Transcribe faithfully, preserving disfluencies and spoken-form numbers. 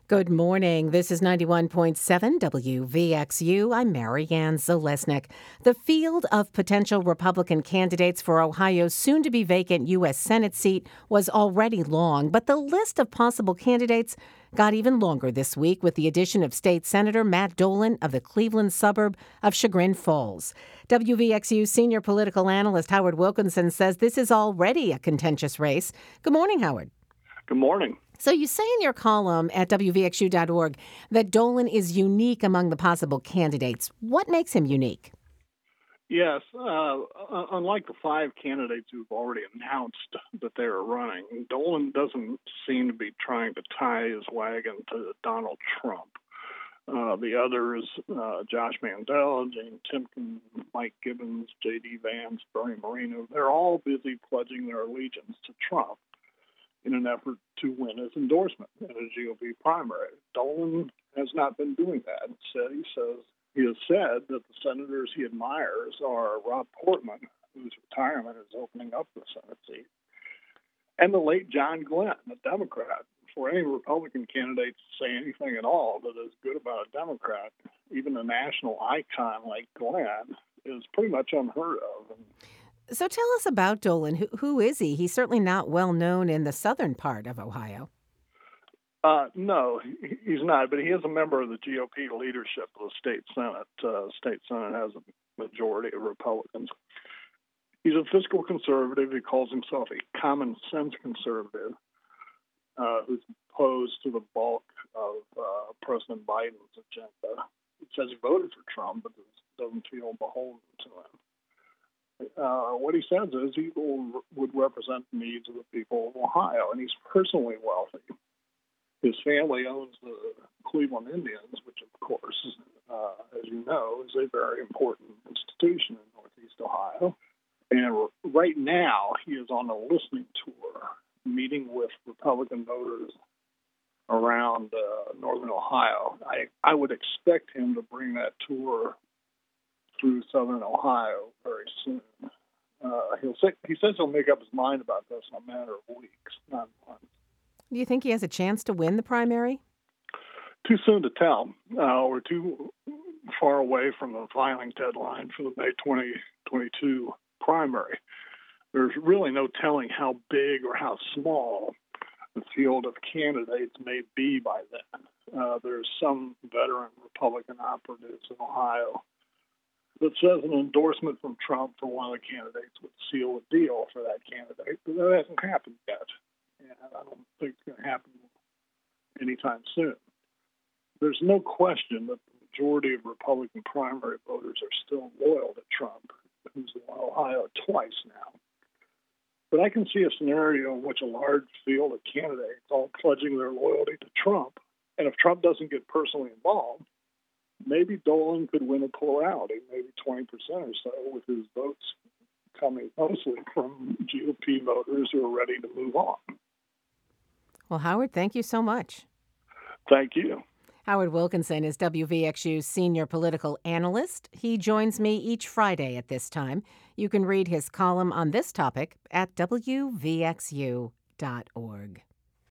Good morning. This is ninety-one point seven W V X U. I'm Marianne Zalesnik. The field of potential Republican candidates for Ohio's soon-to-be vacant U S Senate seat was already long, but the list of possible candidates got even longer this week with the addition of State Senator Matt Dolan of the Cleveland suburb of Chagrin Falls. W V X U senior political analyst Howard Wilkinson says this is already a contentious race. Good morning, Howard. Good morning. So you say in your column at W V X U dot org that Dolan is unique among the possible candidates. What makes him unique? Yes, uh, unlike the five candidates who've already announced that they are running, Dolan doesn't seem to be trying to tie his wagon to Donald Trump. Uh, the others, uh, Josh Mandel, Jane Timken, Mike Gibbons, J D Vance, Bernie Moreno, they're all busy pledging their allegiance to Trump in an effort to win his endorsement in a G O P primary. Dolan has not been doing that. Instead, he says he has said that the senators he admires are Rob Portman, whose retirement is opening up the Senate seat, and the late John Glenn, a Democrat. For any Republican candidate to say anything at all that is good about a Democrat, even a national icon like Glenn, is pretty much unheard of. And So tell us about Dolan. Who, who is he? He's certainly not well known in the southern part of Ohio. Uh, no, he- he's not, but he is a member of the G O P leadership of the state Senate. Uh, state Senate has a majority of Republicans. He's a fiscal conservative. He calls himself a common sense conservative uh, who's opposed to the bulk of uh, President Biden's agenda. He says he voted for Trump, but doesn't feel beholden to him. Uh, what he says is he will, would represent the needs of the people of Ohio, and he's personally wealthy. His family owns the Cleveland Indians, which, of course, uh, as you know, is a very important institution in Northeast Ohio. And right now, he is on a listening tour, meeting with Republican voters around uh, northern Ohio. I, I would expect him to bring that tour through southern Ohio very soon. Uh, he'll say, he says he'll make up his mind about this in a matter of weeks, not months. Do you think he has a chance to win the primary? Too soon to tell. Uh, we're too far away from the filing deadline for the May twenty twenty-two primary. There's really no telling how big or how small the field of candidates may be by then. Uh, there's some veteran Republican operatives in Ohio that says an endorsement from Trump for one of the candidates would seal the deal for that candidate, but that hasn't happened yet. And I don't think it's going to happen anytime soon. There's no question that the majority of Republican primary voters are still loyal to Trump, who's won Ohio twice now. But I can see a scenario in which a large field of candidates all pledging their loyalty to Trump, and if Trump doesn't get personally involved, maybe Dolan could win a plurality, maybe twenty percent or so, with his votes coming mostly from G O P voters who are ready to move on. Well, Howard, thank you so much. Thank you. Howard Wilkinson is W V X U's senior political analyst. He joins me each Friday at this time. You can read his column on this topic at W V X U dot org.